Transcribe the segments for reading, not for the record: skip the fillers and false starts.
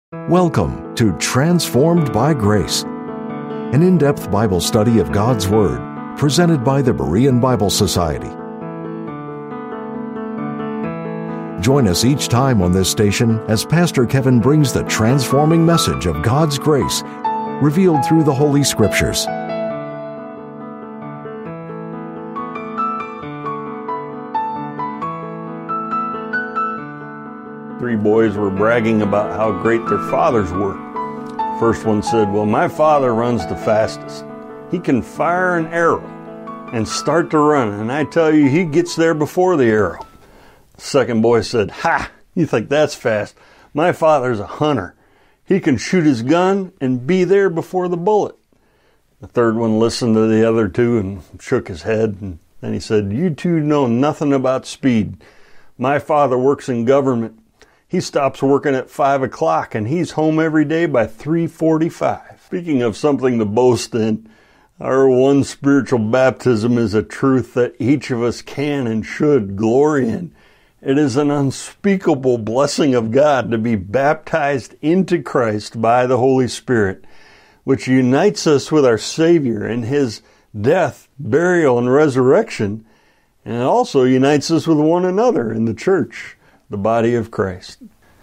Welcome to Transformed by Grace, an in-depth Bible study of God's Word, presented by the Berean Bible Society. Join us each time on this station as Pastor Kevin brings the transforming message of God's grace, revealed through the Holy Scriptures. Three boys were bragging about how great their fathers were. First one said, "Well, my father runs the fastest. He can fire an arrow and start to run, and I tell you, he gets there before the arrow." The second boy said, "Ha, you think that's fast? My father's a hunter. He can shoot his gun and be there before the bullet." The third one listened to the other two and shook his head, and then he said, "You two know nothing about speed. My father works in government. He stops working at 5 o'clock and he's home every day by 3:45. Speaking of something to boast in, our one spiritual baptism is a truth that each of us can and should glory in. It is an unspeakable blessing of God to be baptized into Christ by the Holy Spirit, which unites us with our Savior in His death, burial, and resurrection, and it also unites us with one another in the church, the body of Christ.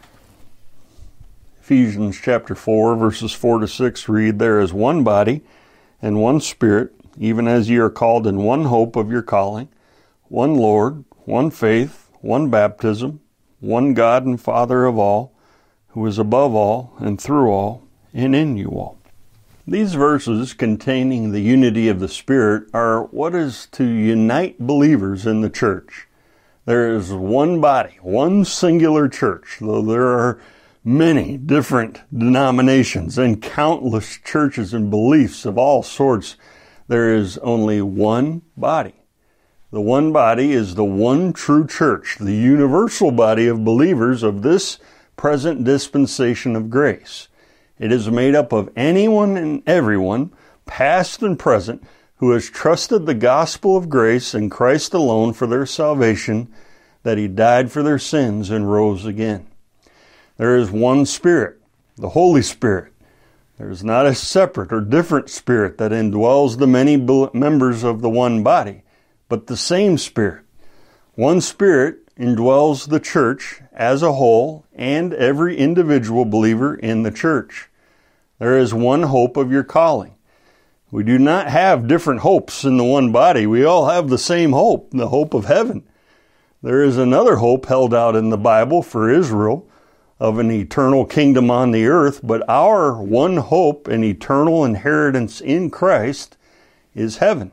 Ephesians chapter 4, verses 4 to 6 read, "There is one body and one Spirit, even as ye are called in one hope of your calling, one Lord, one faith, one baptism, one God and Father of all, who is above all and through all and in you all." These verses containing the unity of the Spirit are what is to unite believers in the church. There is one body, one singular church, though there are many different denominations and countless churches and beliefs of all sorts. There is only one body. The one body is the one true church, the universal body of believers of this present dispensation of grace. It is made up of anyone and everyone, past and present, who has trusted the gospel of grace in Christ alone for their salvation, that He died for their sins and rose again. There is one Spirit, the Holy Spirit. There is not a separate or different Spirit that indwells the many members of the one body, but the same Spirit. One Spirit indwells the church as a whole and every individual believer in the church. There is one hope of your calling. We do not have different hopes in the one body. We all have the same hope, the hope of heaven. There is another hope held out in the Bible for Israel of an eternal kingdom on the earth, but our one hope and eternal inheritance in Christ is heaven.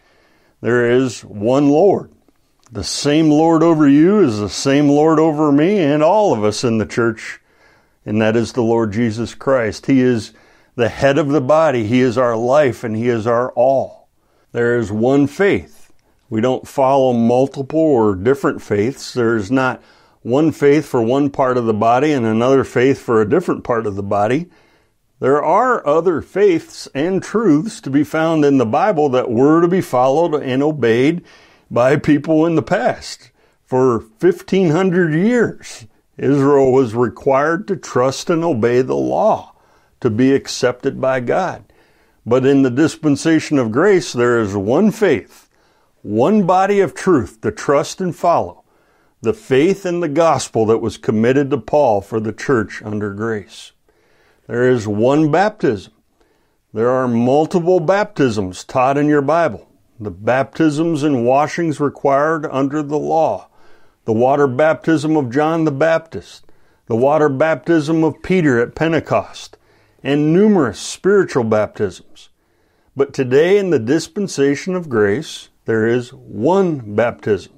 There is one Lord. The same Lord over you is the same Lord over me and all of us in the church, and that is the Lord Jesus Christ. He is the head of the body. He is our life and He is our all. There is one faith. We don't follow multiple or different faiths. There is not one faith for one part of the body and another faith for a different part of the body. There are other faiths and truths to be found in the Bible that were to be followed and obeyed by people in the past. For 1,500 years, Israel was required to trust and obey the law to be accepted by God. But in the dispensation of grace, there is one faith, one body of truth to trust and follow, the faith in the gospel that was committed to Paul for the church under grace. There is one baptism. There are multiple baptisms taught in your Bible. The baptisms and washings required under the law. The water baptism of John the Baptist. The water baptism of Peter at Pentecost. And numerous spiritual baptisms. But today in the dispensation of grace, there is one baptism.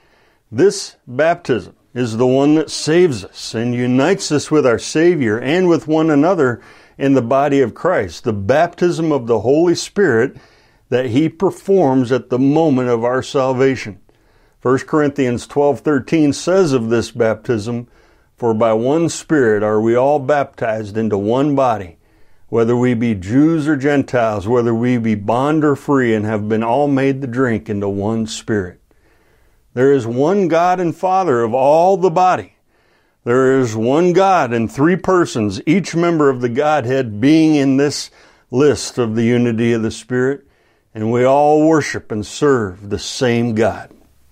This baptism is the one that saves us and unites us with our Savior and with one another in the body of Christ. The baptism of the Holy Spirit that He performs at the moment of our salvation. 1 Corinthians 12:13 says of this baptism, "For by one Spirit are we all baptized into one body, whether we be Jews or Gentiles, whether we be bond or free, and have been all made to drink into one Spirit." There is one God and Father of all the body. There is one God in three persons, each member of the Godhead being in this list of the unity of the Spirit, and we all worship and serve the same God.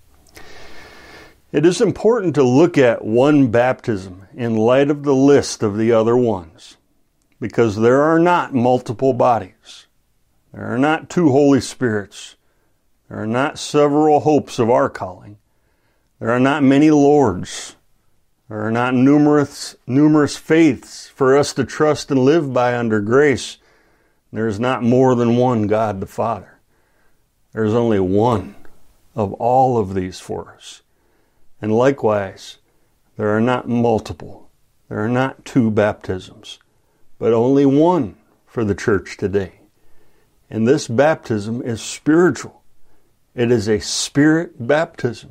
It is important to look at one baptism in light of the list of the other ones, because there are not multiple bodies. There are not two Holy Spirits. There are not several hopes of our calling. There are not many Lords. There are not numerous faiths for us to trust and live by under grace. There is not more than one God the Father. There is only one of all of these for us. And likewise, there are not multiple. There are not two baptisms, but only one for the church today. And this baptism is spiritual. It is a Spirit baptism.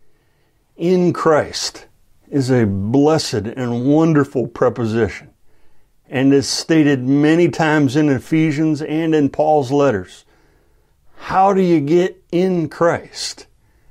In Christ is a blessed and wonderful preposition, and is stated many times in Ephesians and in Paul's letters. How do you get in Christ?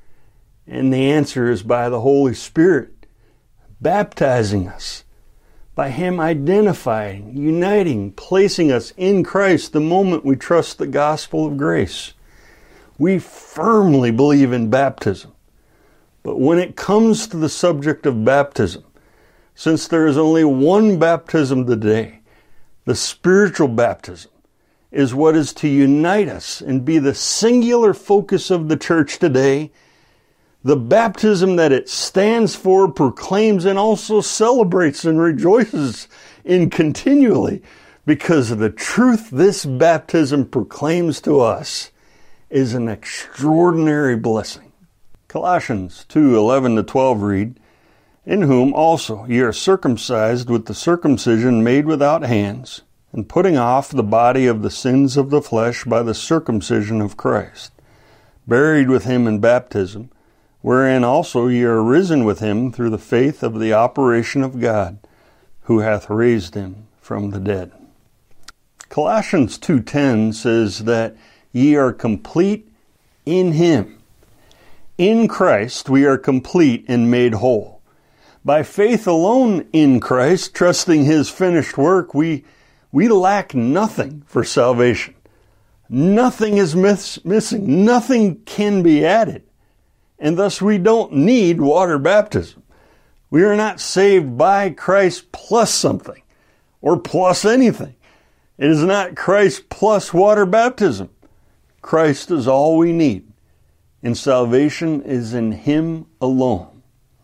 And the answer is by the Holy Spirit baptizing us, by Him identifying, uniting, placing us in Christ the moment we trust the gospel of grace. We firmly believe in baptism. But when it comes to the subject of baptism, since there is only one baptism today, the spiritual baptism is what is to unite us and be the singular focus of the church today. The baptism that it stands for, proclaims, and also celebrates and rejoices in continually, because of the truth this baptism proclaims to us is an extraordinary blessing. Colossians 2:11-12 read, "In whom also ye are circumcised with the circumcision made without hands, and putting off the body of the sins of the flesh by the circumcision of Christ, buried with Him in baptism, wherein also ye are risen with Him through the faith of the operation of God, who hath raised Him from the dead." Colossians 2:10 says that ye are complete in Him. In Christ we are complete and made whole. By faith alone in Christ, trusting His finished work, we lack nothing for salvation. Nothing is missing. Nothing can be added. And thus we don't need water baptism. We are not saved by Christ plus something or plus anything. It is not Christ plus water baptism. Christ is all we need. And salvation is in Him alone.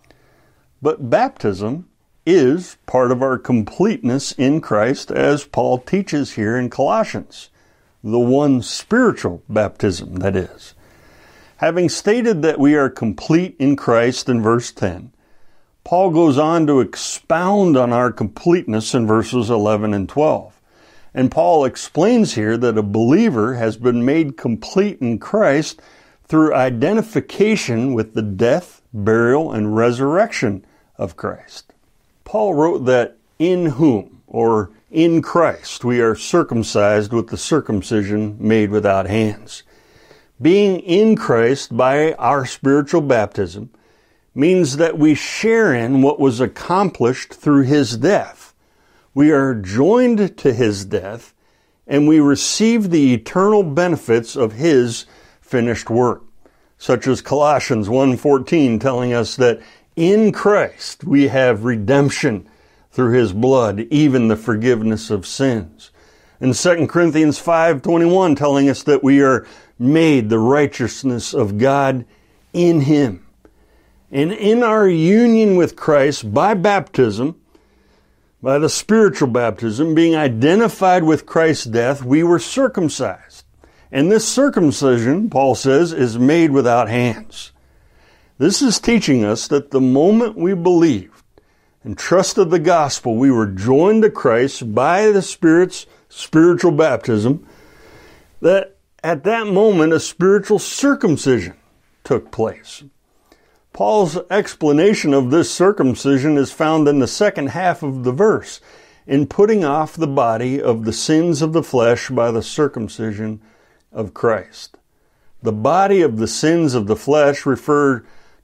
But baptism is part of our completeness in Christ, as Paul teaches here in Colossians, the one spiritual baptism, that is. Having stated that we are complete in Christ in verse 10, Paul goes on to expound on our completeness in verses 11 and 12. And Paul explains here that a believer has been made complete in Christ through identification with the death, burial, and resurrection of Christ. Paul wrote that in whom, or in Christ, we are circumcised with the circumcision made without hands. Being in Christ by our spiritual baptism means that we share in what was accomplished through His death. We are joined to His death, and we receive the eternal benefits of His finished work, such as Colossians 1:14 telling us that in Christ we have redemption through His blood, even the forgiveness of sins. And 2 Corinthians 5:21 telling us that we are made the righteousness of God in Him. And in our union with Christ by baptism, by the spiritual baptism, being identified with Christ's death, we were circumcised. And this circumcision, Paul says, is made without hands. This is teaching us that the moment we believed and trusted the gospel, we were joined to Christ by the Spirit's spiritual baptism, that at that moment a spiritual circumcision took place. Paul's explanation of this circumcision is found in the second half of the verse, in putting off the body of the sins of the flesh by the circumcision of Christ. The body of the sins of the flesh refer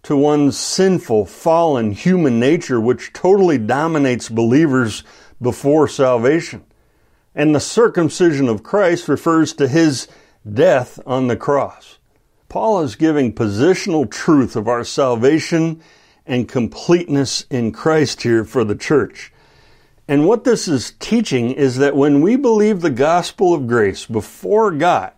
to one's sinful, fallen human nature, which totally dominates believers before salvation. And the circumcision of Christ refers to his death on the cross. Paul is giving positional truth of our salvation and completeness in Christ here for the church. And what this is teaching is that when we believe the gospel of grace before God,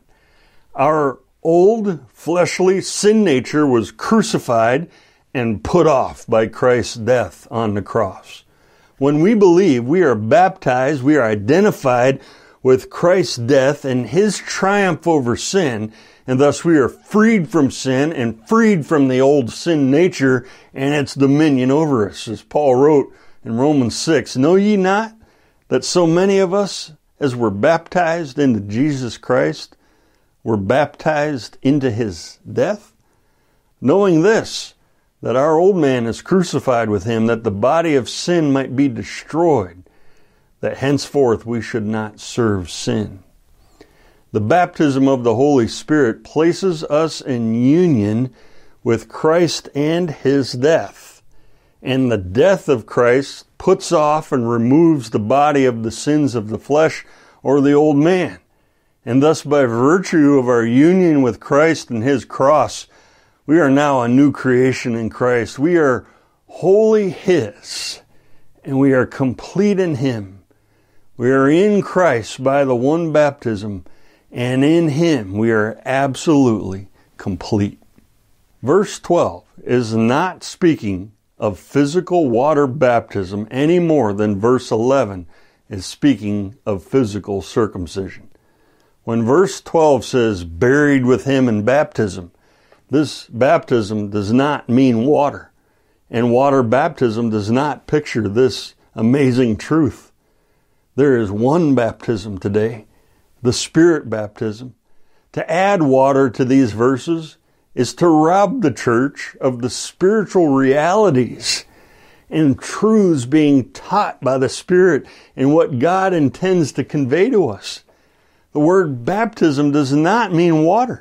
our old fleshly sin nature was crucified and put off by Christ's death on the cross. When we believe, we are baptized, we are identified with Christ's death and his triumph over sin, and thus we are freed from sin and freed from the old sin nature and its dominion over us. As Paul wrote in Romans 6, "Know ye not that so many of us, as were baptized into Jesus Christ, were baptized into his death? Knowing this, that our old man is crucified with him, that the body of sin might be destroyed, that henceforth we should not serve sin." The baptism of the Holy Spirit places us in union with Christ and his death. And the death of Christ puts off and removes the body of the sins of the flesh or the old man. And thus, by virtue of our union with Christ and his cross, we are now a new creation in Christ. We are wholly his, and we are complete in him. We are in Christ by the one baptism, and in him we are absolutely complete. Verse 12 is not speaking of physical water baptism any more than verse 11 is speaking of physical circumcision. When verse 12 says, buried with him in baptism, this baptism does not mean water. And water baptism does not picture this amazing truth. There is one baptism today, the Spirit baptism. To add water to these verses is to rob the church of the spiritual realities and truths being taught by the Spirit and what God intends to convey to us. The word baptism does not mean water.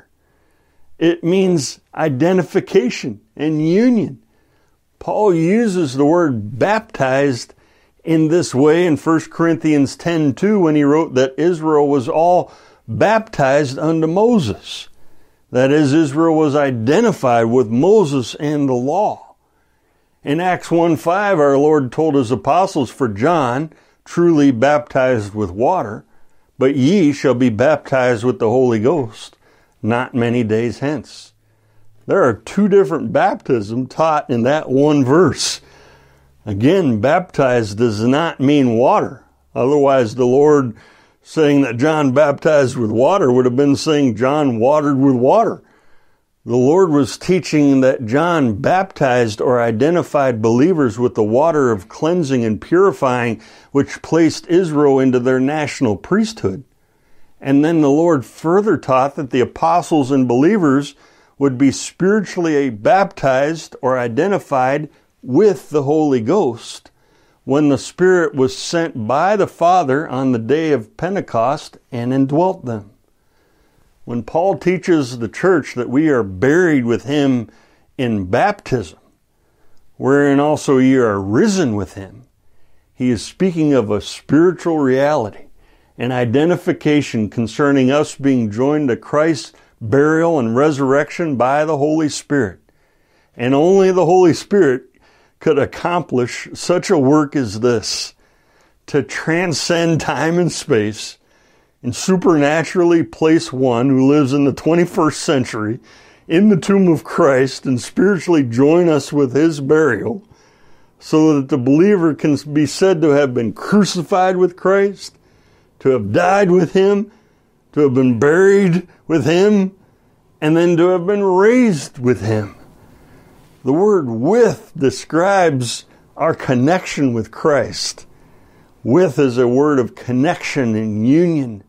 It means identification and union. Paul uses the word baptized in this way in 1 Corinthians 10:2 when he wrote that Israel was all baptized unto Moses. That is, Israel was identified with Moses and the law. In Acts 1:5, our Lord told his apostles, "For John truly baptized with water, but ye shall be baptized with the Holy Ghost not many days hence." There are two different baptisms taught in that one verse. Again, baptized does not mean water. Otherwise, the Lord saying that John baptized with water would have been saying John watered with water. The Lord was teaching that John baptized or identified believers with the water of cleansing and purifying, which placed Israel into their national priesthood. And then the Lord further taught that the apostles and believers would be spiritually baptized or identified with the Holy Ghost when the Spirit was sent by the Father on the day of Pentecost and indwelt them. When Paul teaches the church that we are buried with him in baptism, wherein also ye are risen with him, he is speaking of a spiritual reality, an identification concerning us being joined to Christ's burial and resurrection by the Holy Spirit. And only the Holy Spirit could accomplish such a work as this, to transcend time and space and supernaturally place one who lives in the 21st century in the tomb of Christ and spiritually join us with his burial so that the believer can be said to have been crucified with Christ, to have died with him, to have been buried with him, and then to have been raised with him. The word with describes our connection with Christ. With is a word of connection and union.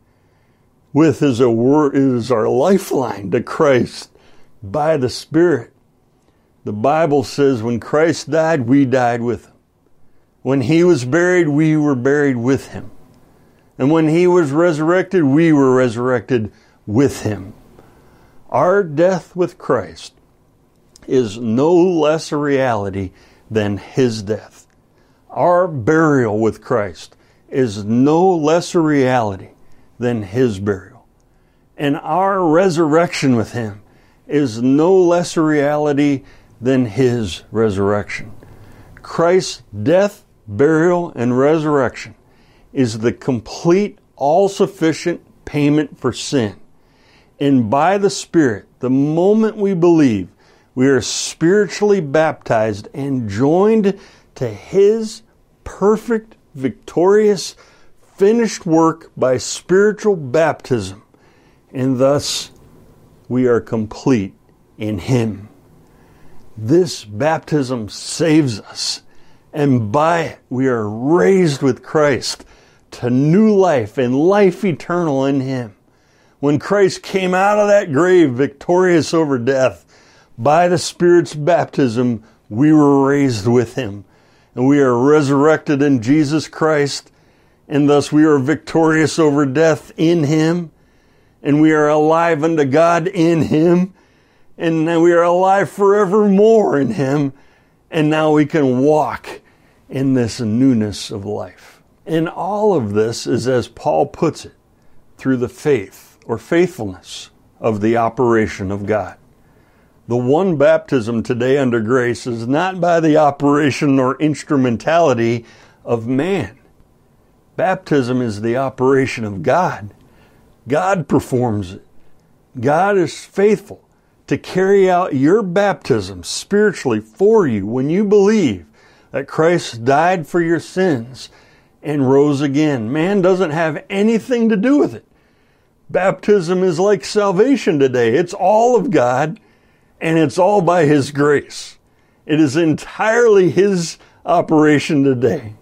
With is our lifeline to Christ by the Spirit. The Bible says when Christ died, we died with him. When he was buried, we were buried with him. And when he was resurrected, we were resurrected with him. Our death with Christ is no less a reality than His death. Our burial with Christ is no less a reality than His burial. And our resurrection with Him is no less a reality than His resurrection. Christ's death, burial, and resurrection is the complete, all-sufficient payment for sin. And by the Spirit, the moment we believe, we are spiritually baptized and joined to His perfect, victorious, finished work by spiritual baptism. And thus, we are complete in Him. This baptism saves us, and by it we are raised with Christ to new life and life eternal in Him. When Christ came out of that grave victorious over death, by the Spirit's baptism, we were raised with Him. And we are resurrected in Jesus Christ, and thus we are victorious over death in Him. And we are alive unto God in Him. And now we are alive forevermore in Him. And now we can walk in this newness of life. And all of this is, as Paul puts it, through the faith or faithfulness of the operation of God. The one baptism today under grace is not by the operation or instrumentality of man. Baptism is the operation of God. God performs it. God is faithful to carry out your baptism spiritually for you when you believe that Christ died for your sins and rose again. Man doesn't have anything to do with it. Baptism is like salvation today. It's all of God, and it's all by His grace. It is entirely His operation today.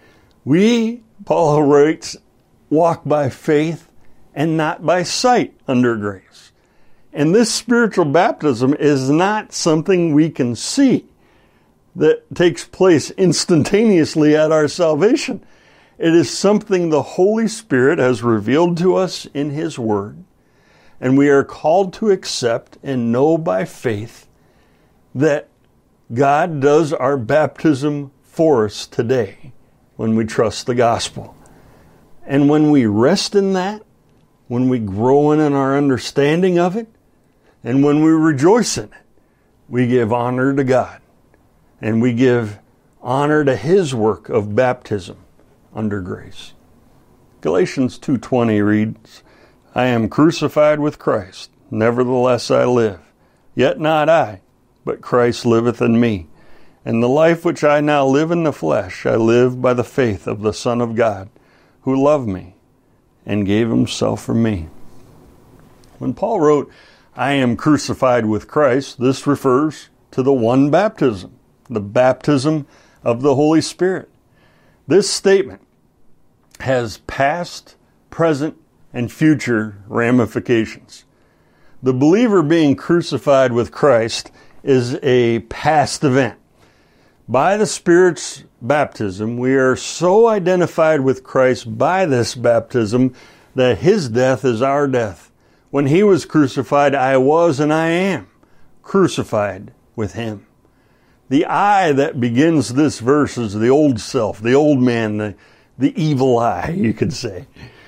We, Paul writes, walk by faith and not by sight under grace. And this spiritual baptism is not something we can see that takes place instantaneously at our salvation. It is something the Holy Spirit has revealed to us in His Word, and we are called to accept and know by faith that God does our baptism for us today when we trust the gospel. And when we rest in that, when we grow in our understanding of it, and when we rejoice in it, we give honor to God, and we give honor to His work of baptism under grace. Galatians 2:20 reads, I am crucified with Christ, nevertheless I live. Yet not I, but Christ liveth in me. And the life which I now live in the flesh, I live by the faith of the Son of God, who loved me and gave Himself for me. When Paul wrote, I am crucified with Christ, this refers to the one baptism, the baptism of the Holy Spirit. This statement has past, present, and future ramifications. The believer being crucified with Christ is a past event. By the Spirit's baptism, we are so identified with Christ by this baptism that His death is our death. When He was crucified, I was and I am crucified with Him. The I that begins this verse is the old self, the old man, the evil I, you could say.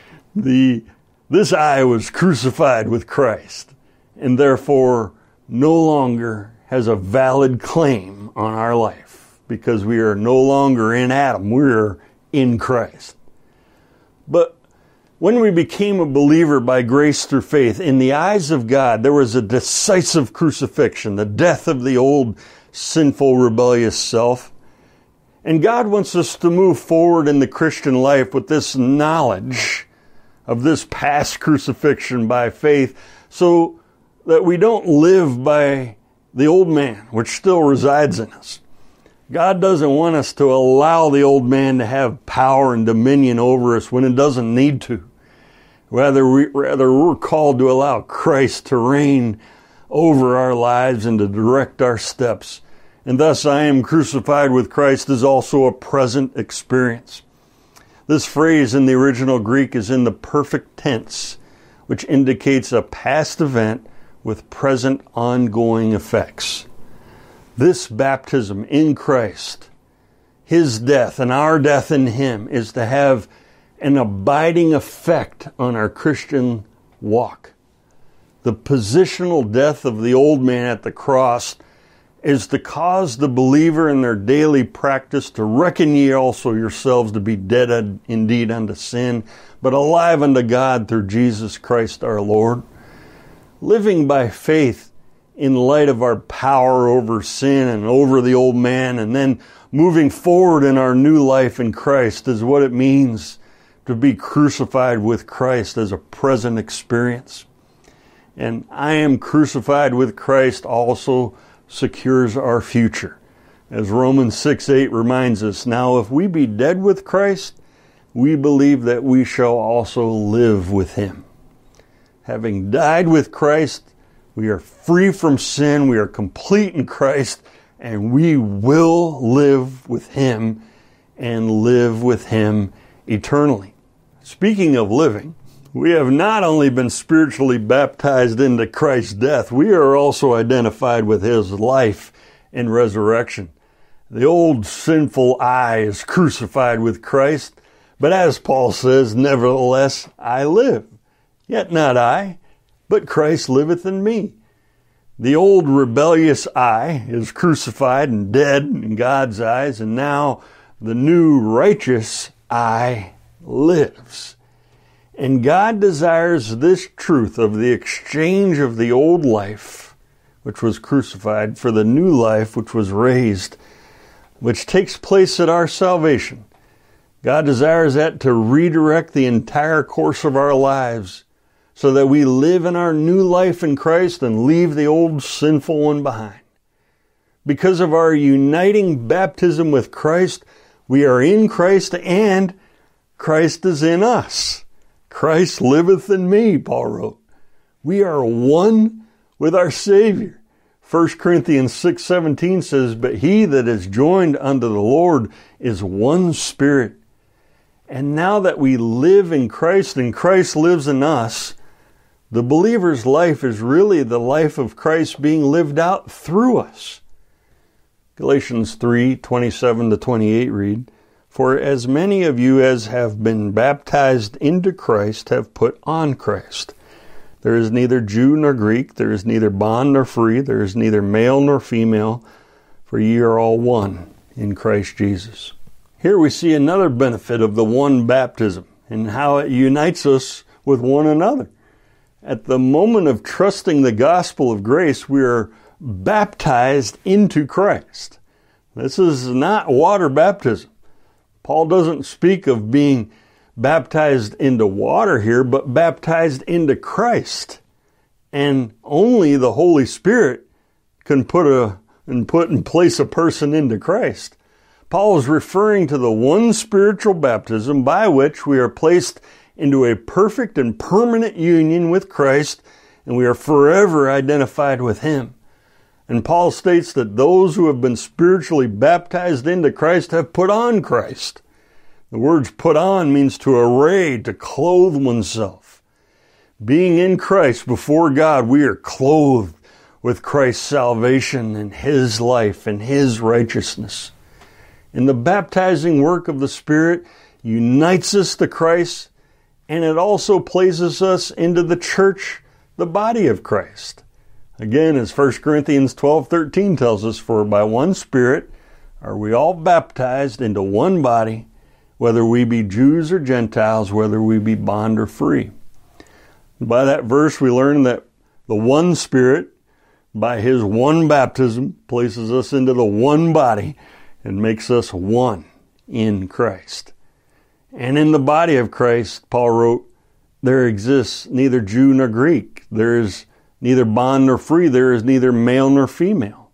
This I was crucified with Christ, and therefore no longer has a valid claim on our life, because we are no longer in Adam, we are in Christ. But when we became a believer by grace through faith, in the eyes of God, there was a decisive crucifixion, the death of the old sinful, rebellious self. And God wants us to move forward in the Christian life with this knowledge of this past crucifixion by faith, so that we don't live by the old man, which still resides in us. God doesn't want us to allow the old man to have power and dominion over us when it doesn't need to. Rather, we're called to allow Christ to reign over our lives and to direct our steps. And thus, I am crucified with Christ is also a present experience. This phrase in the original Greek is in the perfect tense, which indicates a past event with present ongoing effects. This baptism in Christ, His death and our death in Him, is to have an abiding effect on our Christian walk. The positional death of the old man at the cross is to cause the believer in their daily practice to reckon ye also yourselves to be dead indeed unto sin, but alive unto God through Jesus Christ our Lord. Living by faith in light of our power over sin and over the old man, and then moving forward in our new life in Christ, is what it means to be crucified with Christ as a present experience. And I am crucified with Christ also secures our future. As Romans 6:8 reminds us, now if we be dead with Christ, we believe that we shall also live with Him. Having died with Christ, we are free from sin, we are complete in Christ, and we will live with Him and live with Him eternally. Speaking of living, we have not only been spiritually baptized into Christ's death, we are also identified with His life and resurrection. The old sinful I is crucified with Christ, but as Paul says, nevertheless I live. Yet not I, but Christ liveth in me. The old rebellious I is crucified and dead in God's eyes, and now the new righteous I lives. And God desires this truth of the exchange of the old life, which was crucified, for the new life, which was raised, which takes place at our salvation. God desires that to redirect the entire course of our lives so that we live in our new life in Christ and leave the old sinful one behind. Because of our uniting baptism with Christ, we are in Christ and Christ is in us. Christ liveth in me, Paul wrote. We are one with our Savior. 1 Corinthians 6:17 says, but he that is joined unto the Lord is one spirit. And now that we live in Christ and Christ lives in us, the believer's life is really the life of Christ being lived out through us. Galatians 3:27-28 read, for as many of you as have been baptized into Christ have put on Christ. There is neither Jew nor Greek, there is neither bond nor free, there is neither male nor female, for ye are all one in Christ Jesus. Here we see another benefit of the one baptism and how it unites us with one another. At the moment of trusting the gospel of grace, we are baptized into Christ. This is not water baptism. Paul doesn't speak of being baptized into water here, but baptized into Christ. And only the Holy Spirit can put in place a person into Christ. Paul is referring to the one spiritual baptism by which we are placed into a perfect and permanent union with Christ, and we are forever identified with Him. And Paul states that those who have been spiritually baptized into Christ have put on Christ. The words put on means to array, to clothe oneself. Being in Christ before God, we are clothed with Christ's salvation and His life and His righteousness. And the baptizing work of the Spirit unites us to Christ, and it also places us into the church, the body of Christ. Again, as 1 Corinthians 12:13 tells us, for by one Spirit are we all baptized into one body, whether we be Jews or Gentiles, whether we be bond or free. By that verse, we learn that the one Spirit, by His one baptism, places us into the one body and makes us one in Christ. And in the body of Christ, Paul wrote, there exists neither Jew nor Greek. There is neither bond nor free. There is neither male nor female.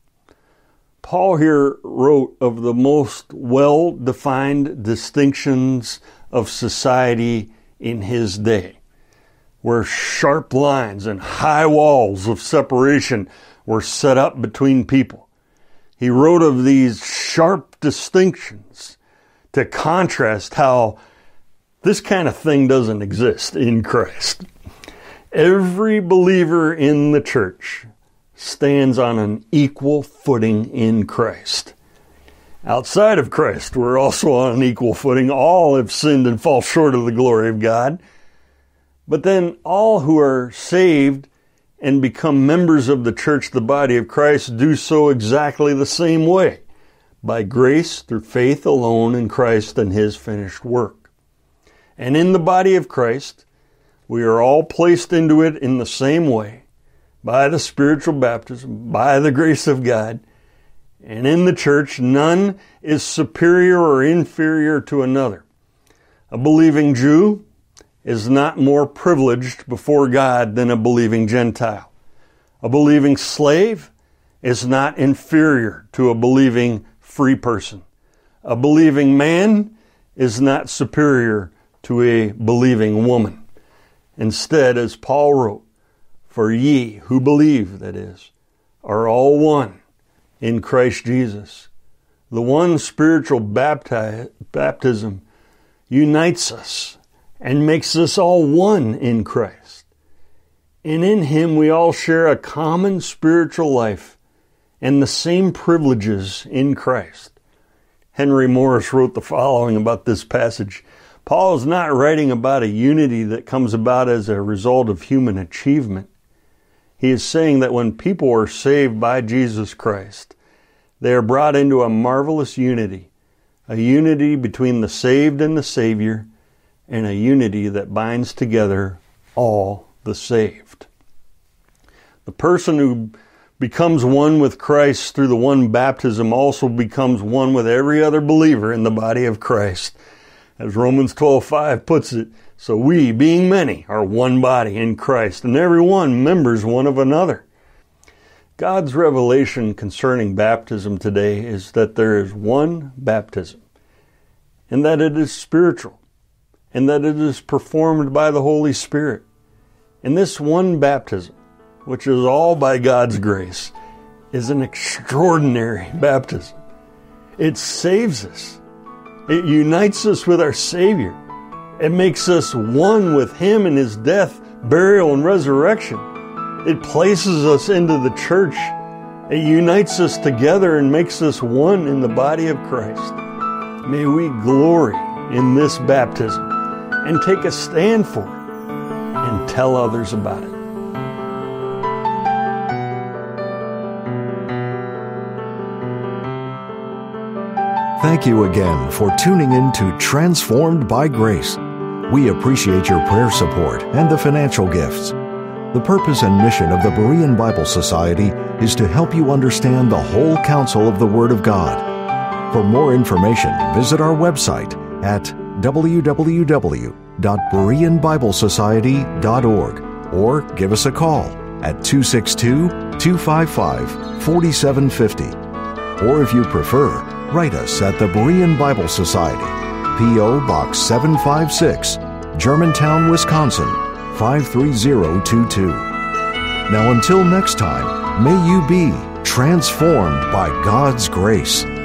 Paul here wrote of the most well-defined distinctions of society in his day, where sharp lines and high walls of separation were set up between people. He wrote of these sharp distinctions to contrast how this kind of thing doesn't exist in Christ. Every believer in the church stands on an equal footing in Christ. Outside of Christ, we're also on an equal footing. All have sinned and fall short of the glory of God. But then all who are saved and become members of the church, the body of Christ, do so exactly the same way, by grace through faith alone in Christ and His finished work. And in the body of Christ, we are all placed into it in the same way, by the spiritual baptism, by the grace of God. And in the church, none is superior or inferior to another. A believing Jew is not more privileged before God than a believing Gentile. A believing slave is not inferior to a believing free person. A believing man is not superior to a believing woman. Instead, as Paul wrote, "For ye who believe," that is, "are all one in Christ Jesus." The one spiritual baptism unites us and makes us all one in Christ. And in Him we all share a common spiritual life and the same privileges in Christ. Henry Morris wrote the following about this passage. Paul is not writing about a unity that comes about as a result of human achievement. He is saying that when people are saved by Jesus Christ, they are brought into a marvelous unity, a unity between the saved and the Savior, and a unity that binds together all the saved. The person who becomes one with Christ through the one baptism also becomes one with every other believer in the body of Christ. As Romans 12:5 puts it, so we, being many, are one body in Christ, and every one members one of another. God's revelation concerning baptism today is that there is one baptism, and that it is spiritual, and that it is performed by the Holy Spirit. And this one baptism, which is all by God's grace, is an extraordinary baptism. It saves us. It unites us with our Savior. It makes us one with Him in His death, burial, and resurrection. It places us into the church. It unites us together and makes us one in the body of Christ. May we glory in this baptism and take a stand for it and tell others about it. Thank you again for tuning in to Transformed by Grace. We appreciate your prayer support and the financial gifts. The purpose and mission of the Berean Bible Society is to help you understand the whole counsel of the Word of God. For more information, visit our website at www.bereanbiblesociety.org or give us a call at 262-255-4750. Or if you prefer, write us at the Berean Bible Society, P.O. Box 756, Germantown, Wisconsin, 53022. Now until next time, may you be transformed by God's grace.